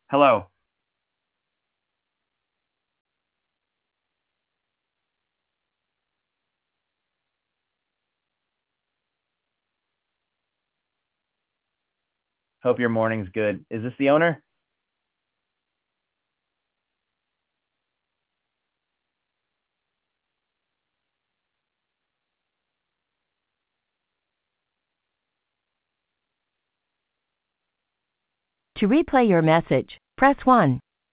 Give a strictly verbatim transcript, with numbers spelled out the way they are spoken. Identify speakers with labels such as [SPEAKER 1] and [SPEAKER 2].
[SPEAKER 1] Hello. Hope your morning's good. Is this the owner?
[SPEAKER 2] To replay your message, press one.